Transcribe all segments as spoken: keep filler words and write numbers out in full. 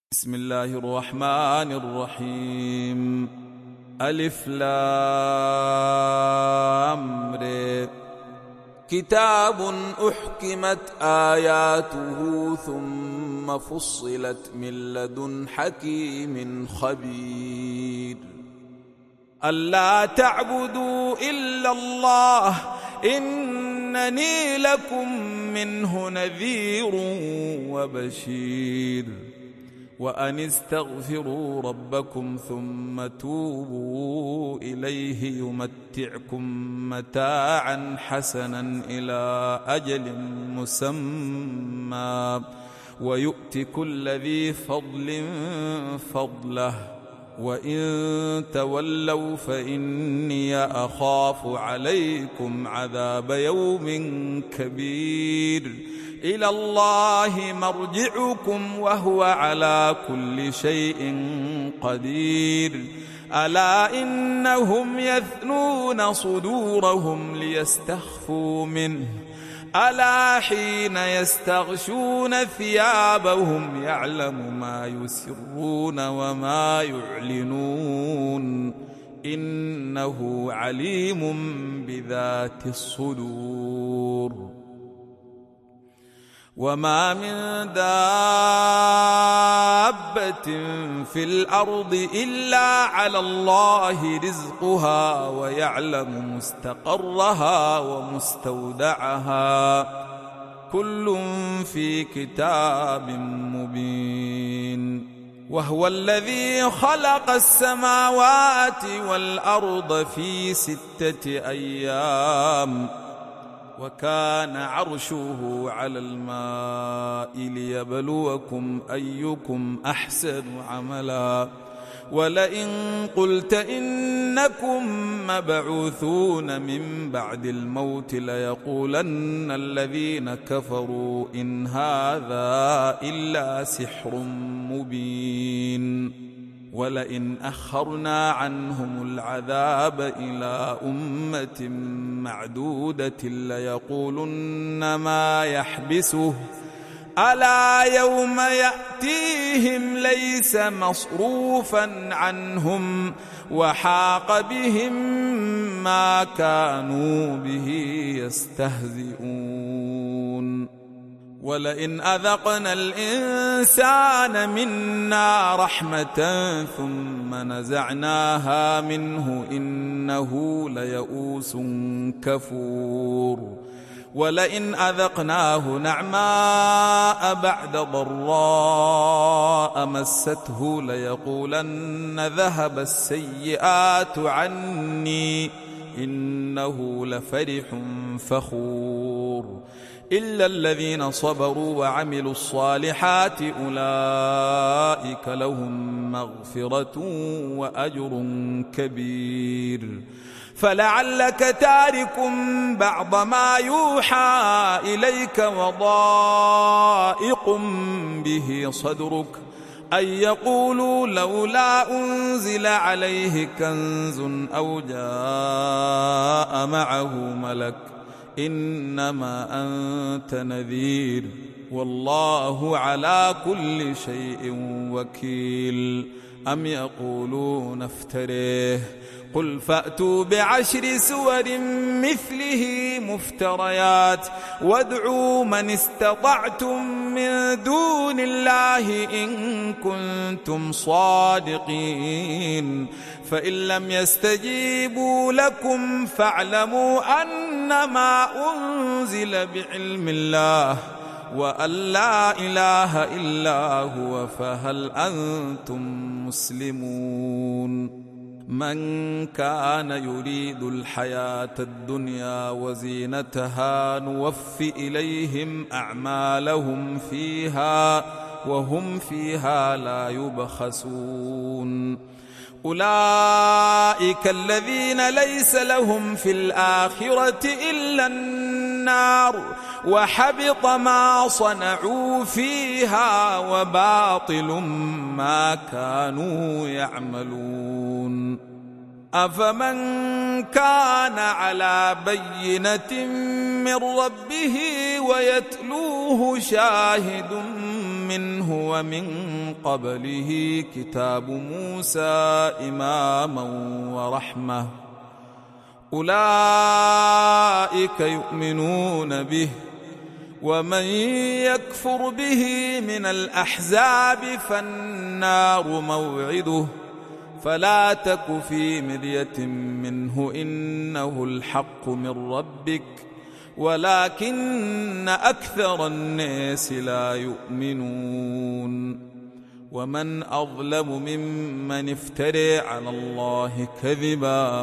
بسم الله الرحمن الرحيم. ألف لام ر. كتاب أحكمت آياته ثم فصلت من لدن حكيم خبير. ألا تعبدوا إلا الله إنني لكم منه نذير وبشير. وأن استغفروا ربكم ثم توبوا إليه يمتعكم متاعا حسنا إلى أجل مسمى ويؤت كل ذي فضل فضله وإن تولوا فإني أخاف عليكم عذاب يوم كبير. إلى الله مرجعكم وهو على كل شيء قدير. ألا إنهم يثنون صدورهم ليستخفوا منه ألا حين يستغشون ثيابهم يعلم ما يسرون وما يعلنون إنه عليم بذات الصدور. وما من دابة في الأرض إلا على الله رزقها ويعلم مستقرها ومستودعها كل في كتاب مبين. وهو الذي خلق السماوات والأرض في ستة أيام وكان عرشه على الماء ليبلوكم أيكم أحسن عملا. ولئن قلت إنكم مبعوثون من بعد الموت ليقولن الذين كفروا إن هذا إلا سحر مبين. ولئن أخرنا عنهم العذاب إلى أمة معدودة ليقولن ما يحبسه ألا يوم يأتيهم ليس مصروفا عنهم وحاق بهم ما كانوا به يستهزئون. ولئن أذقنا الإنسان منا رحمة ثم نزعناها منه إنه ليئوس كفور. ولئن أذقناه نعماء بعد ضراء مسته ليقولن ذهب السيئات عني إنه لفرح فخور. إلا الذين صبروا وعملوا الصالحات أولئك لهم مغفرة وأجر كبير. فلعلك تارك بعض ما يوحى إليك وضائق به صدرك أن يقولوا لولا أنزل عليه كنز أو جاء معه ملك إنما أنت نذير والله على كل شيء وكيل. أم يقولون افتريه قل فأتوا بعشر سور مثله مفتريات وادعوا من استطعتم من دون الله إن كنتم صادقين. فإن لم يستجيبوا لكم فاعلموا أنما أنزل بعلم الله وأن لا إله إلا هو فهل أنتم مسلمون. من كان يريد الحياة الدنيا وزينتها نوف إليهم أعمالهم فيها وهم فيها لا يبخسون. أولئك الذين ليس لهم في الآخرة إلا النار وحبط ما صنعوا فيها وباطل ما كانوا يعملون. أفمن كان على بينة من ربه ويتلوه شاهد منه ومن قبله كتاب موسى إماما ورحمة أولئك يؤمنون به ومن يكفر به من الأحزاب فالنار موعده فلا تك في مرية منه إنه الحق من ربك ولكن أكثر الناس لا يؤمنون ومن أظلم ممن افترى على الله كذبا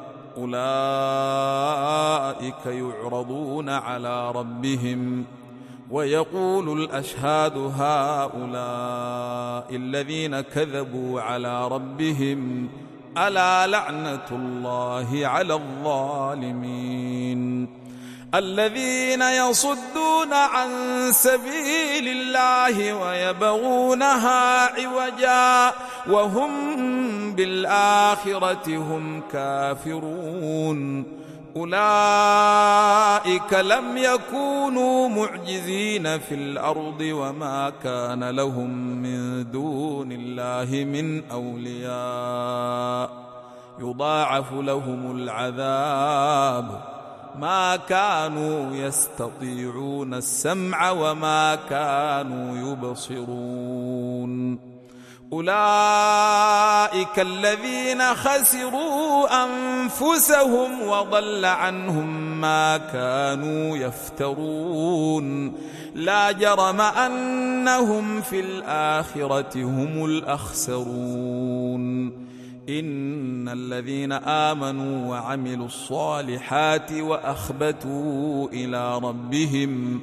أولئك يعرضون على ربهم ويقول الأشهاد هؤلاء الذين كذبوا على ربهم ألا لعنة الله على الظالمين الذين يصدون عن سبيل الله ويبغونها عوجا وهم بالآخرة هم كافرون أولئك لم يكونوا معجزين في الأرض وما كان لهم من دون الله من أولياء يضاعف لهم العذاب ما كانوا يستطيعون السمع وما كانوا يبصرون أولئك الذين خسروا أنفسهم وضل عنهم ما كانوا يفترون لا جرم أنهم في الآخرة هم الأخسرون إن الذين آمنوا وعملوا الصالحات وأخبتوا إلى ربهم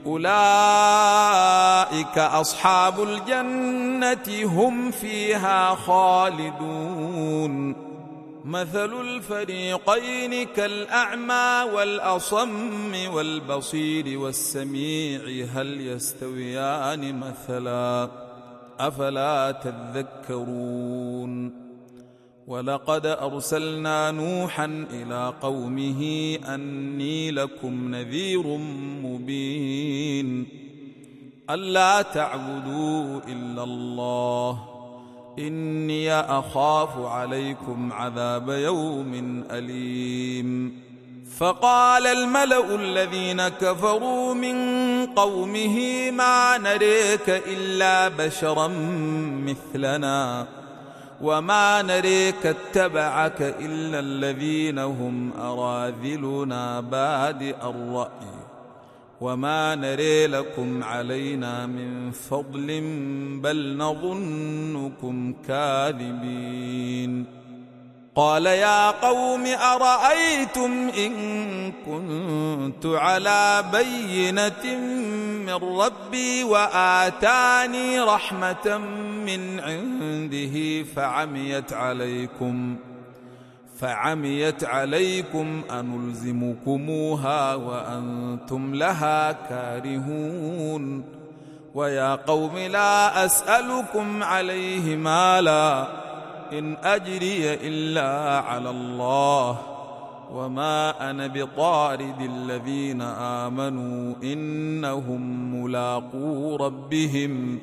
أولئك أصحاب الجنة هم فيها خالدون مثل الفريقين كالأعمى والأصم والبصير والسميع هل يستويان مثلا أفلا تذكرون ولقد أرسلنا نوحا إلى قومه أني لكم نذير مبين ألا تعبدوا إلا الله إني أخاف عليكم عذاب يوم أليم فقال الملأ الذين كفروا من قومه ما نريك إلا بشرا مثلنا وما نريك اتبعك إلا الذين هم أراذلنا بادئ الرأي وما نري لكم علينا من فضل بل نظنكم كاذبين قال يا قوم أرأيتم إن كنت على بينة من ربي وآتاني رحمة من عنده فعميت عليكم فعميت عليكم أنلزمكموها وأنتم لها كارهون ويا قوم لا أسألكم عليه مالا إن أجري إلا على الله وما أنا بطارد الذين آمنوا إنهم ملاقو ربهم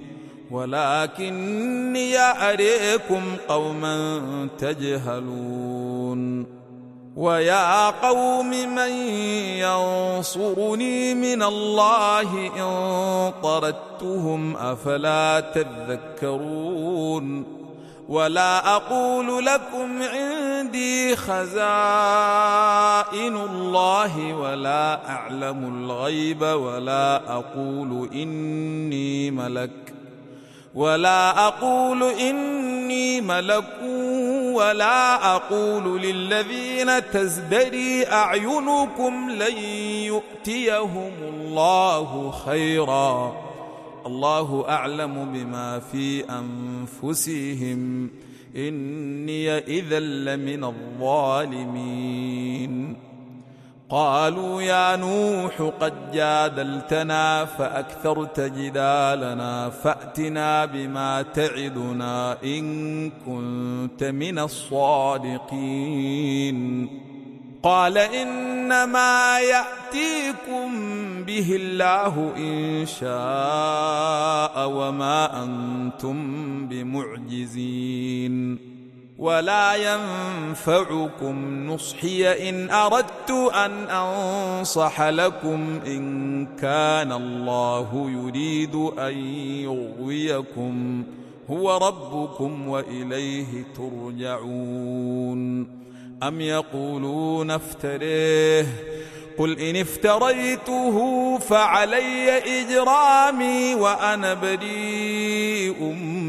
ولكني أريكم قوما تجهلون ويا قوم من ينصرني من الله إن طردتهم أفلا تذكرون ولا أقول لكم عندي خزائن الله ولا أعلم الغيب ولا أقول إني ملك ولا أقول إني ملك ولا أقول للذين تزدري أعينكم لن يؤتيهم الله خيرا الله أعلم بما في أنفسهم إني إذا لمن الظالمين قالوا يا نوح قد جادلتنا فأكثرت جدالنا فأتنا بما تعدنا إن كنت من الصادقين قال إنما يأتيكم به الله إن شاء وما أنتم بمعجزين ولا ينفعكم نصحي إن أردت أن أنصح لكم إن كان الله يريد أن يغويكم هو ربكم وإليه ترجعون أم يقولون افتريه قل إن افتريته فعلي إجرامي وأنا بريء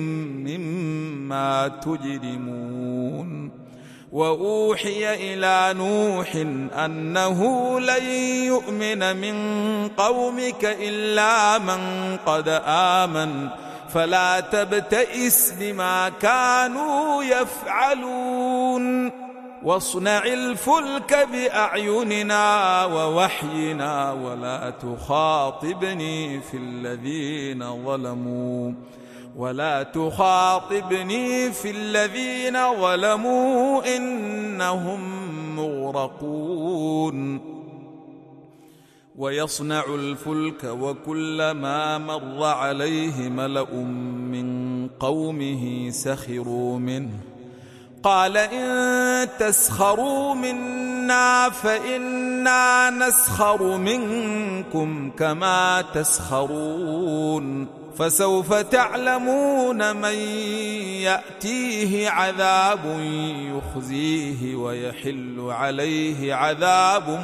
مما تجرمون وأوحي إلى نوح أنه لن يؤمن من قومك إلا من قد آمن فلا تبتئس بما كانوا يفعلون واصنع الفلك بأعيننا ووحينا ولا تخاطبني في الذين ظلموا ولا تخاطبني في الذين ظلموا إنهم مغرقون ويصنع الفلك وكلما مر عليه ملأ من قومه سخروا منه قال إن تسخروا منا فإنا نسخر منكم كما تسخرون فسوف تعلمون من يأتيه عذاب يخزيه ويحل عليه عذاب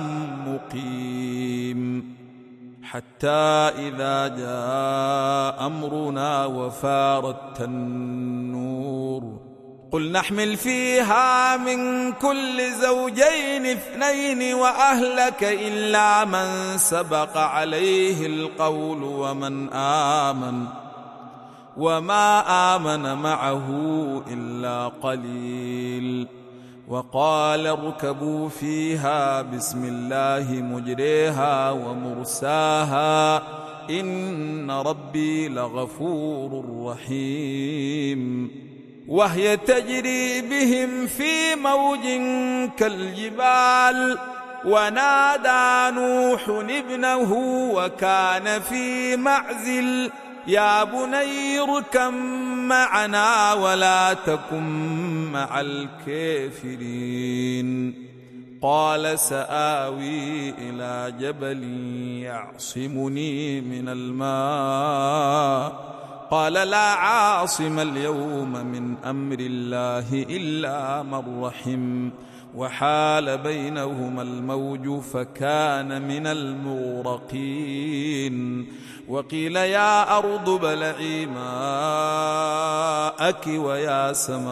مقيم حتى إذا جاء أمرنا وفارت النور قل نحمل فيها من كل زوجين اثنين وأهلك إلا من سبق عليه القول ومن آمن وما آمن معه إلا قليل وقال اركبوا فيها بسم الله مجريها ومرساها إن ربي لغفور رحيم وهي تجري بهم في موج كالجبال ونادى نوح ابنه وكان في معزل يا بني اركب معنا ولا تكن مع الكافرين قال سآوي إلى جبل يعصمني من الماء قال لا عاصم اليوم من أمر الله إلا من رحم وحال بينهما الموج فكان من المغرقين وقيل يا أرض ابلعي ماءك ويا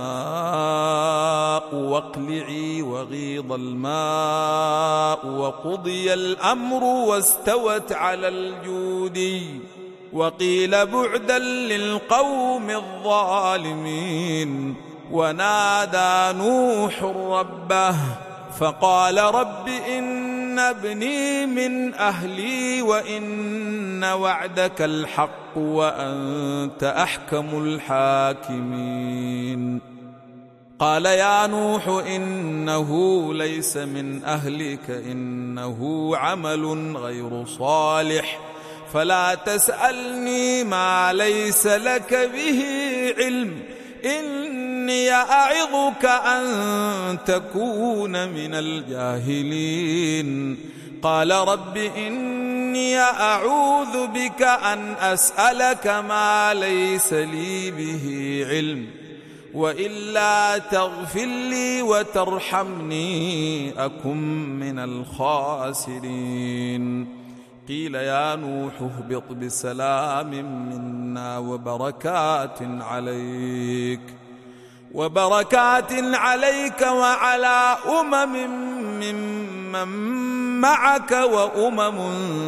سماء واقلعي وغيض الماء وقضي الأمر واستوت على الجودي وقيل بعدا للقوم الظالمين ونادى نوح ربه فقال رب إن ابني من أهلي وإن وعدك الحق وأنت أحكم الحاكمين قال يا نوح إنه ليس من أهلك إنه عمل غير صالح فلا تسألني ما ليس لك به علم إني أعظك أن تكون من الجاهلين قال رب إني أعوذ بك أن أسألك ما ليس لي به علم وإلا تغفر لي وترحمني أكن من الخاسرين قيل يا نوح اهبط بسلام منا وبركات عليك وبركات عليك وعلى أمم ممن معك وأمم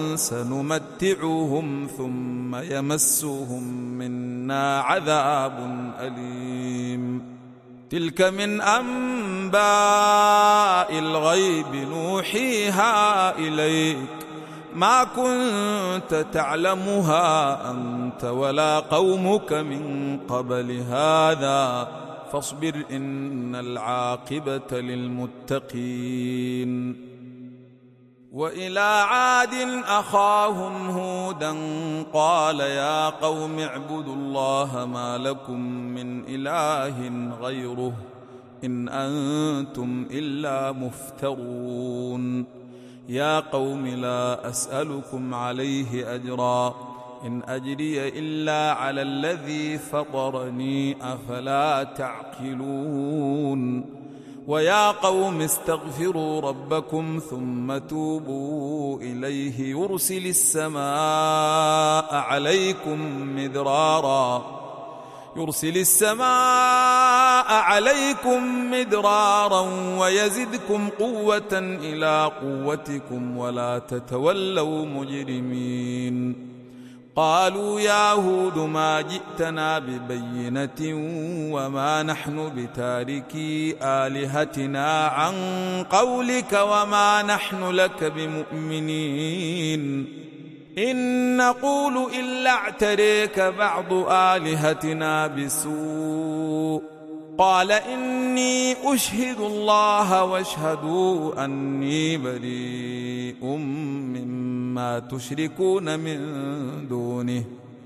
سنمتعهم ثم يمسهم منا عذاب أليم تلك من أنباء الغيب نوحيها إليك ما كنت تعلمها أنت ولا قومك من قبل هذا فاصبر إن العاقبة للمتقين. وإلى عاد أخاهم هودا قال يا قوم اعبدوا الله ما لكم من إله غيره إن أنتم إلا مفترون. يا قوم لا أسألكم عليه أجرا إن أجري إلا على الذي فطرني أفلا تعقلون. ويا قوم استغفروا ربكم ثم توبوا إليه يرسل السماء عليكم مدرارا يرسل السماء عليكم مدرارا ويزدكم قوة إلى قوتكم ولا تتولوا مجرمين. قالوا يا هود ما جئتنا ببينة وما نحن بتاركي آلهتنا عن قولك وما نحن لك بمؤمنين إن نقول إلا اعتريك بعض آلهتنا بسوء. قال إني أشهد الله واشهدوا أني بريء مما تشركون من دونه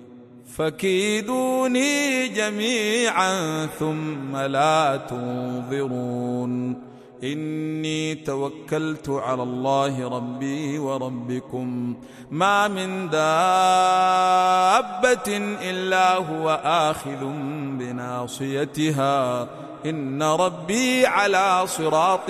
فكيدوني جميعا ثم لا تنظرون. إني توكلت على الله ربي وربكم ما من دابة إلا هو آخذ بناصيتها إن ربي على صراط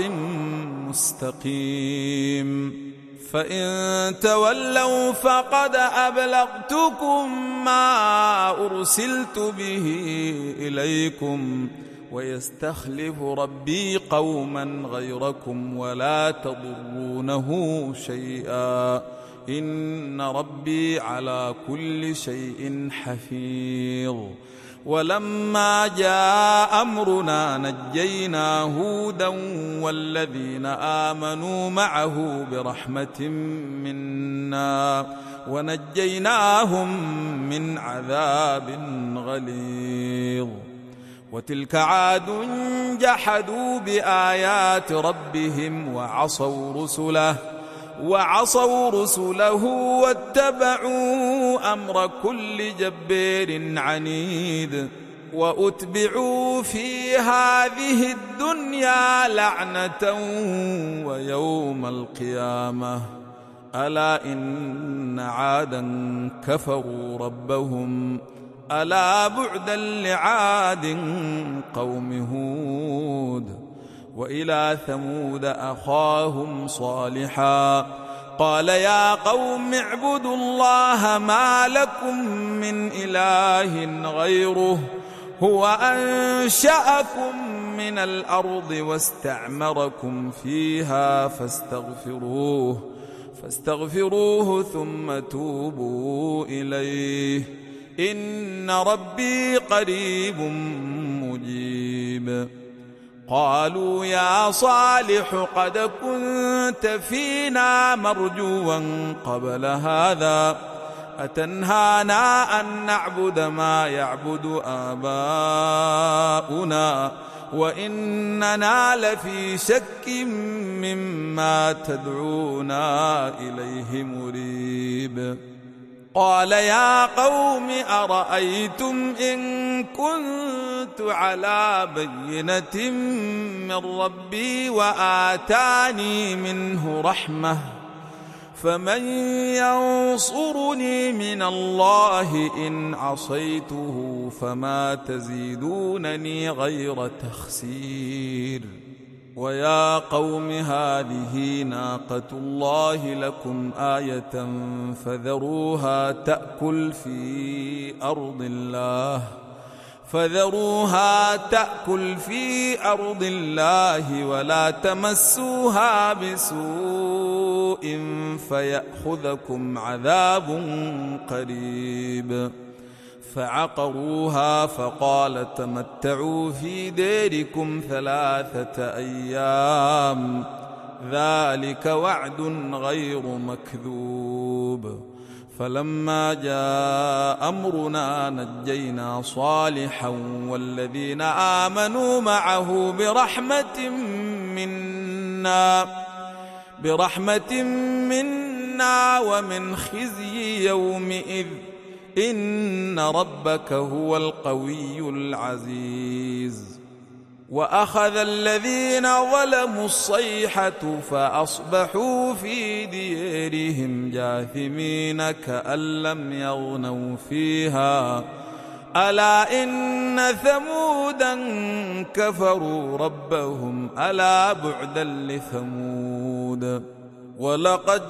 مستقيم. فإن تولوا فقد أبلغتكم ما أرسلت به إليكم ويستخلف ربي قوما غيركم ولا تضرونه شيئا إن ربي على كل شيء حفيظ. ولما جاء أمرنا نجينا هودا والذين آمنوا معه برحمة منا ونجيناهم من عذاب غليظ. وتلك عاد جحدوا بآيات ربهم وعصوا رسله وعصوا رسله واتبعوا أمر كل جبار عنيد. وأتبعوا في هذه الدنيا لعنة ويوم القيامة ألا إن عادا كفروا ربهم ألا بعدا لعاد قوم هود. وإلى ثمود أخاهم صالحا قال يا قوم اعبدوا الله ما لكم من إله غيره هو أنشأكم من الأرض واستعمركم فيها فاستغفروه فاستغفروه ثم توبوا إليه إن ربي قريب مجيب. قالوا يا صالح قد كنت فينا مرجوا قبل هذا أتنهانا أن نعبد ما يعبد آباؤنا وإننا لفي شك مما تدعونا إليه مريب. قال يا قوم أرأيتم إن كنت على بينة من ربي وآتاني منه رحمة فمن ينصرني من الله إن عصيته فما تزيدونني غير تخسير. ويا قوم هذه ناقة الله لكم آية فذروها تأكل في أرض الله فذروها تأكل في أرض الله ولا تمسوها بسوء فيأخذكم عذاب قريب. فعقروها فقال تمتعوا في ديركم ثلاثة أيام ذلك وعد غير مكذوب. فلما جاء أمرنا نجينا صالحا والذين آمنوا معه برحمة منا برحمة منا ومن خزي يومئذ إن ربك هو القوي العزيز. وأخذ الذين ظلموا الصيحة فأصبحوا في ديارهم جاثمين كأن لم يغنوا فيها ألا إن ثمودا كفروا ربهم ألا بعدا لثمود. ولقد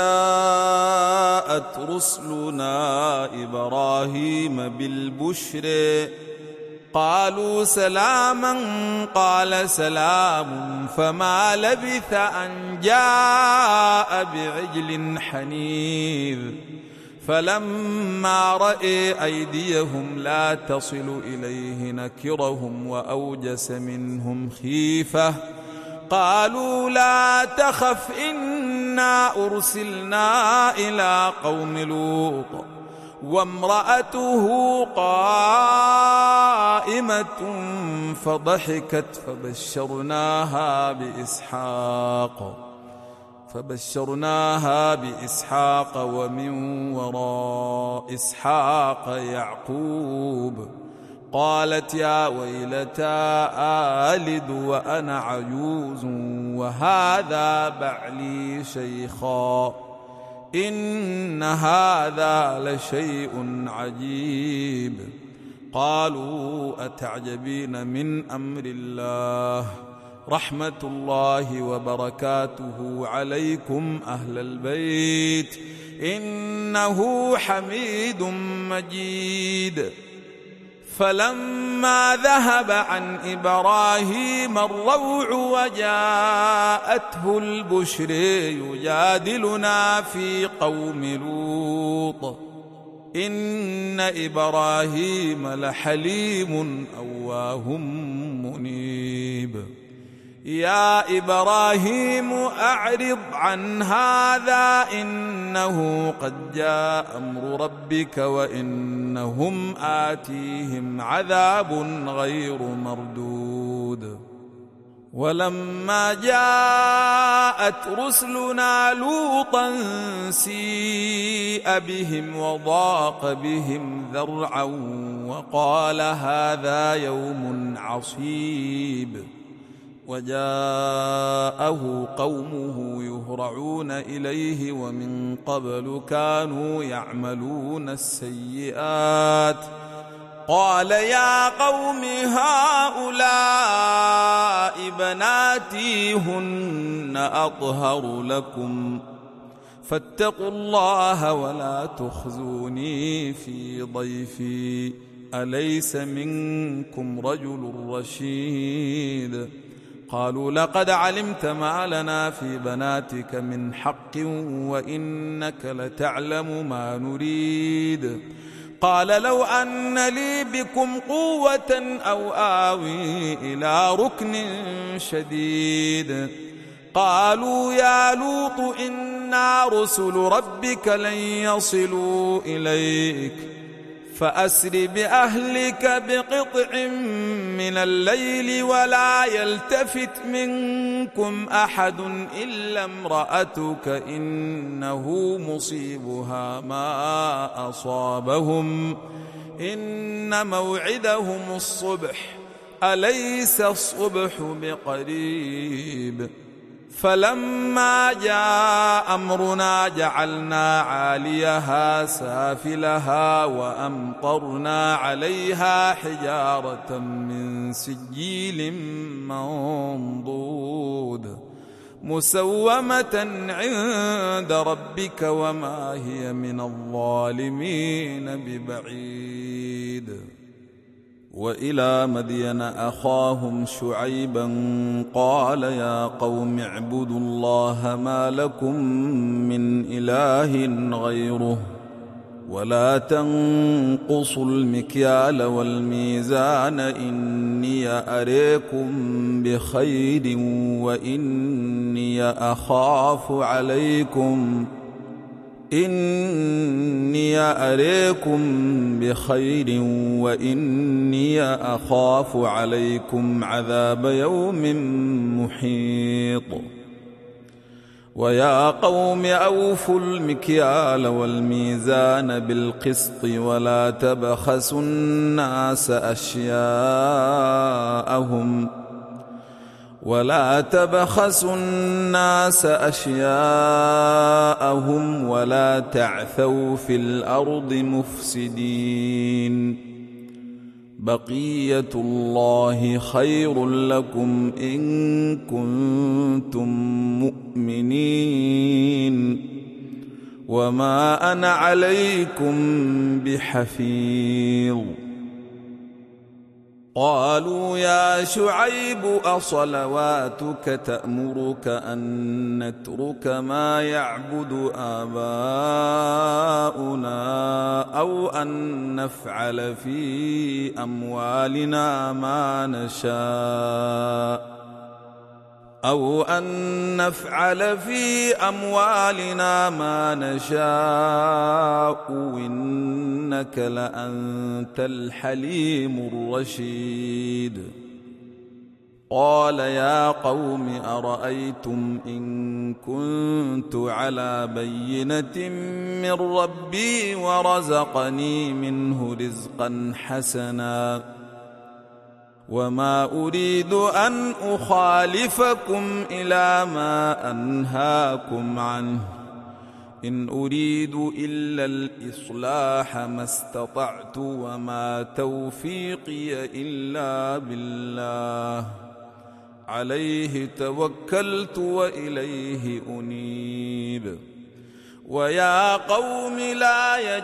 جاءت رسلنا إبراهيم بالبشر قالوا سلاما قال سلام فما لبث أن جاء بعجل حنيذ. فلما رأى أيديهم لا تصل إليه نكرهم وأوجس منهم خيفة قالوا لا تخف إنا أرسلنا إلى قوم لوط وامرأته قائمة فضحكت فبشرناها بإسحاق فبشرناها بإسحاق ومن وراء إسحاق يعقوب. قالت يا ويلتى آلد وأنا عجوز وهذا بعلي شيخا إن هذا لشيء عجيب. قالوا أتعجبين من أمر الله رحمة الله وبركاته عليكم أهل البيت إنه حميد مجيد. فلما ذهب عن إبراهيم الروع وجاءته البشر يجادلنا في قوم لوط إن إبراهيم لحليم أواه منيب. يا إبراهيم أعرض عن هذا إنه قد جاء أمر ربك وإنهم آتيهم عذاب غير مردود. ولما جاءت رسلنا لوطا سيء بهم وضاق بهم ذرعا وقال هذا يوم عصيب. وجاءه قومه يهرعون إليه ومن قبل كانوا يعملون السيئات قال يا قوم هؤلاء بناتي هن أطهر لكم فاتقوا الله ولا تخزوني في ضيفي أليس منكم رجل رشيد. قالوا لقد علمت ما لنا في بناتك من حق وإنك لتعلم ما نريد. قال لو أن لي بكم قوة أو آوي إلى ركن شديد. قالوا يا لوط إنا رسل ربك لن يصلوا إليك فأسر بأهلك بقطع من الليل ولا يلتفت منكم أحد إلا امرأتك إنه مصيبها ما أصابهم إن موعدهم الصبح أليس الصبح بقريب. فلما جاء أمرنا جعلنا عاليها سافلها وأمطرنا عليها حجارة من سجيل منضود مسومة عند ربك وما هي من الظالمين ببعيد. وإلى مدين أخاهم شعيبا قال يا قوم اعبدوا الله ما لكم من إله غيره ولا تنقصوا المكيال والميزان إني أريكم بخير وإني أخاف عليكم إني أريكم بخير وإني أخاف عليكم عذاب يوم محيط. ويا قوم أوفوا المكيال والميزان بالقسط ولا تبخسوا الناس أشياءهم ولا تبخسوا الناس أشياءهم ولا تعثوا في الأرض مفسدين. بقية الله خير لكم إن كنتم مؤمنين وما أنا عليكم بحفيظ. قالوا يا شعيب أصلواتك تأمرك أن نترك ما يعبد آباؤنا أو أن نفعل في أموالنا ما نشاء أو أن نفعل في أموالنا ما نشاء إنك لأنت الحليم الرشيد. قال يا قوم أرأيتم إن كنت على بينة من ربي ورزقني منه رزقا حسنا وما أريد أن أخالفكم إلى ما أنهاكم عنه إن أريد إلا الإصلاح ما استطعت وما توفيقي إلا بالله عليه توكلت وإليه أنيب. ويا قوم لا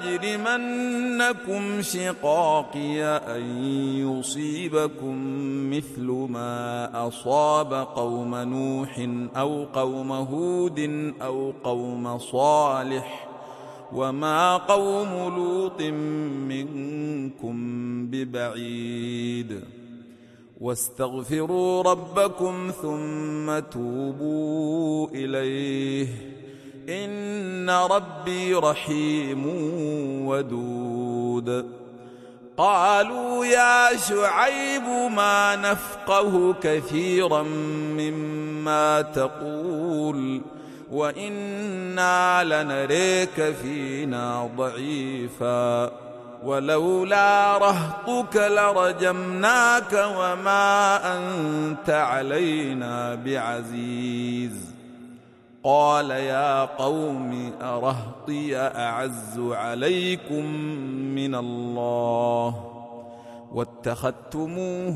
يجرمنكم شقاقي أن يصيبكم مثل ما أصاب قوم نوح أو قوم هود أو قوم صالح وما قوم لوط منكم ببعيد. واستغفروا ربكم ثم توبوا إليه إن ربي رحيم ودود. قالوا يا شعيب ما نفقه كثيرا مما تقول وإنا لنريك فينا ضعيفا ولولا رهطك لرجمناك وما أنت علينا بعزيز. قال يا قوم أرهطي أعز عليكم من الله واتخذتموه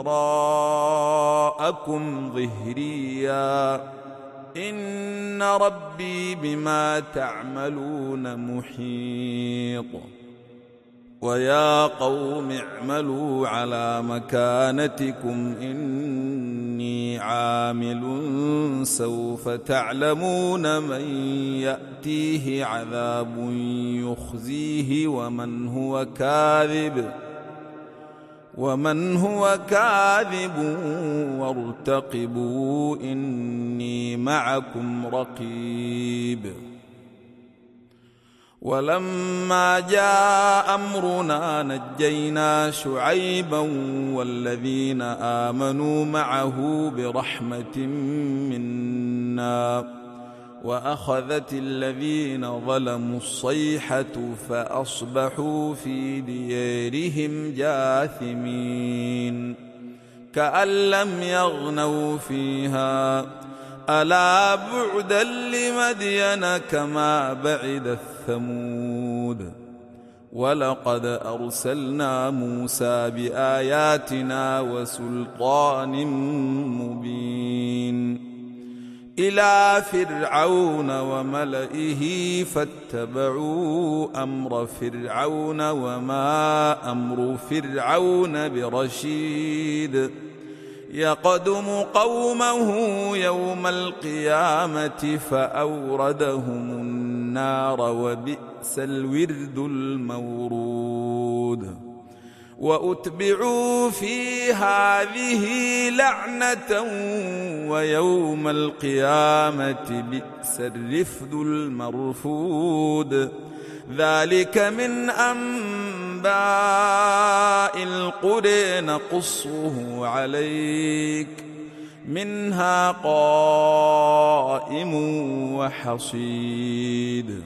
وراءكم ظهريا إن ربي بما تعملون محيط. ويا قوم اعملوا على مكانتكم إني عامل سوف تعلمون من يأتيه عذاب يخزيه ومن هو كاذب ومن هو كاذب وارتقبوا إني معكم رقيب. ولما جاء أمرنا نجينا شعيبا والذين آمنوا معه برحمة منا وأخذت الذين ظلموا الصيحة فأصبحوا في ديارهم جاثمين كأن لم يغنوا فيها ألا بعدا لمدين كما بعد الثمود. ولقد أرسلنا موسى بآياتنا وسلطان مبين إلى فرعون وملئه فاتبعوا أمر فرعون وما أمر فرعون برشيد يقدم قومه يوم القيامة فأوردهم النار وبئس الورد المورود. وأتبعوا في هذه لعنة ويوم القيامة بئس الرفد المرفود. ذلك من أنباء القرى نقصه عليك منها قائم وحصيد.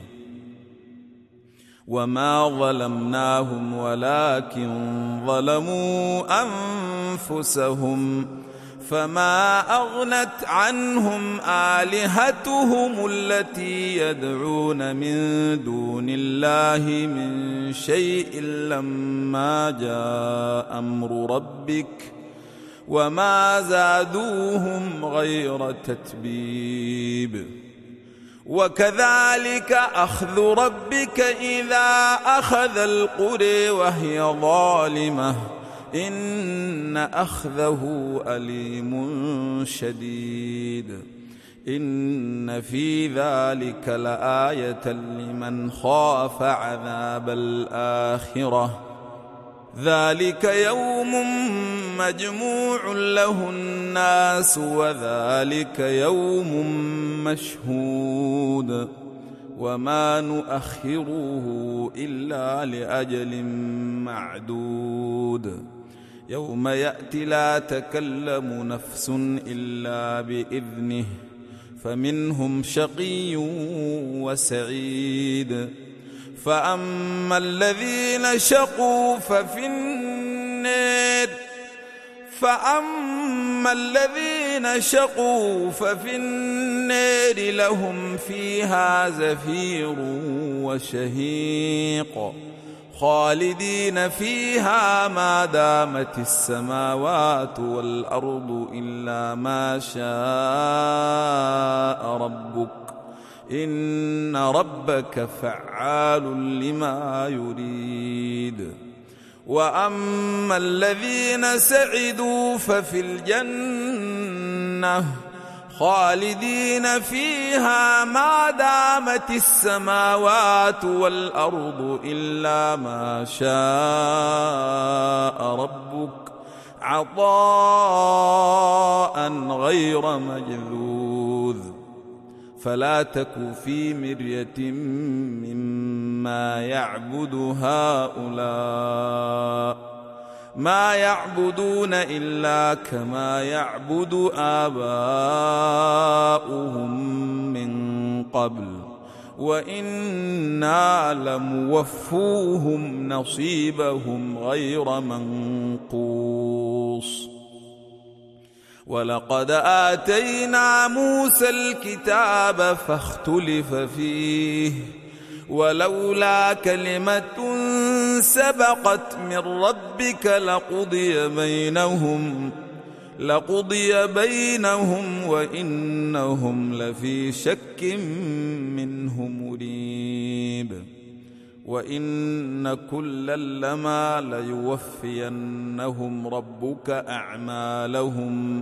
وما ظلمناهم ولكن ظلموا أنفسهم فما أغنت عنهم آلهتهم التي يدعون من دون الله من شيء لما جاء أمر ربك وما زادوهم غير تتبيب. وكذلك أخذ ربك إذا أخذ القرى وهي ظالمة إن أخذه أليم شديد. إن في ذلك لآية لمن خاف عذاب الآخرة. ذلك يوم مجموع له الناس وذلك يوم مشهود وما نؤخره إلا لأجل معدود. يوم يأتي لا تكلم نفس إلا بإذنه فمنهم شقي وسعيد. فأما الذين شقوا ففي النار فأما الذين شقوا ففي النار لهم فيها زفير وشهيق خالدين فيها ما دامت السماوات والأرض إلا ما شاء ربك إن ربك فعال لما يريد. وأما الذين سعدوا ففي الجنة خالدين فيها ما دامت السماوات والأرض إلا ما شاء ربك عطاء غير مجذوذ. فلا تك في مرية مما يعبد هؤلاء ما يعبدون إلا كما يعبد آباؤهم من قبل وإنا لموفوهم نصيبهم غير منقوص. ولقد آتينا موسى الكتاب فاختلف فيه ولولا كلمة سبقت من ربك لقضي بينهم لقضي بينهم وإنهم لفي شك منه مريب. وإن كلا لما ليوفينهم ربك أعمالهم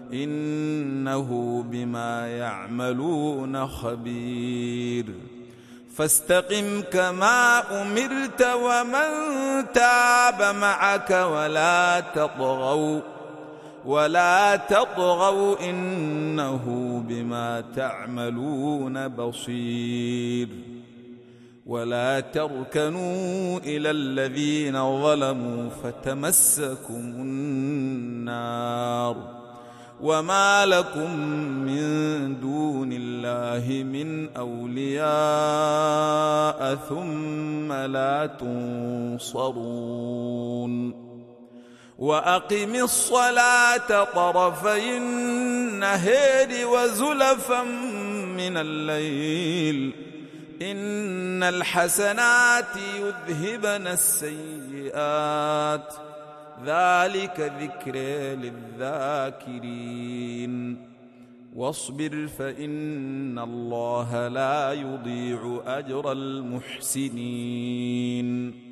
إنه بما يعملون خبير. فاستقم كما أمرت ومن تاب معك ولا تطغوا ولا تطغوا إنه بما تعملون بصير. ولا تركنوا إلى الذين ظلموا فتمسكم النار وما لكم من دون الله من أولياء ثم لا تنصرون. وأقم الصلاة طرفي النهار وزلفا من الليل إن الحسنات يذهبن السيئات ذلك ذكر للذاكرين. واصبر فإن الله لا يضيع أجر المحسنين.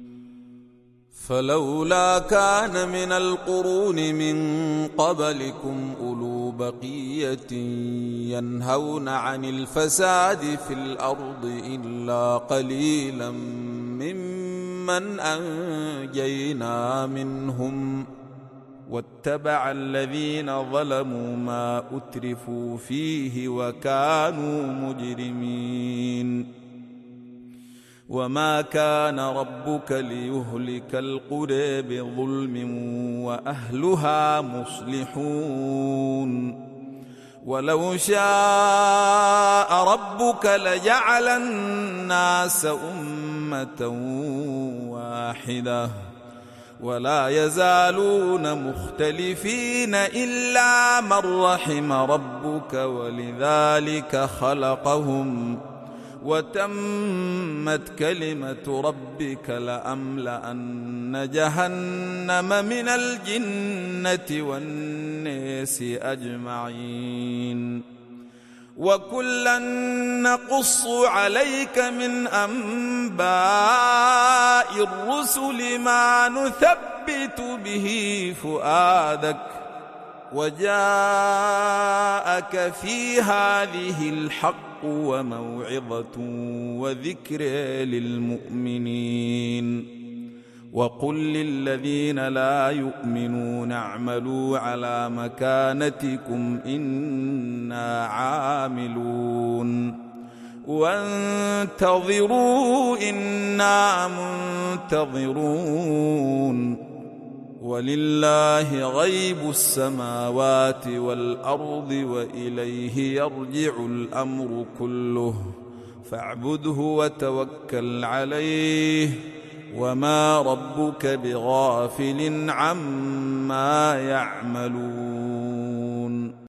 فلولا كان من القرون من قبلكم أولو بقية ينهون عن الفساد في الأرض إلا قليلا ممن من أنجينا منهم واتبع الذين ظلموا ما أترفوا فيه وكانوا مجرمين وما كان ربك ليهلك القرى بظلم وأهلها مصلحون ولو شاء ربك لجعل الناس أمة واحدة ولا يزالون مختلفين إلا من رحم ربك ولذلك خلقهم وتمت كلمة ربك لأملأن جهنم من الجنة والناس أجمعين وكلا نقص عليك من أنباء الرسل ما نثبت به فؤادك وجاءك في هذه الحق وموعظة وذكر للمؤمنين وقل للذين لا يؤمنون اعملوا على مكانتكم إنا عاملون وانتظروا إنا منتظرون ولله غيب السماوات والأرض وإليه يرجع الأمر كله فاعبده وتوكل عليه وما ربك بغافل عما يعملون.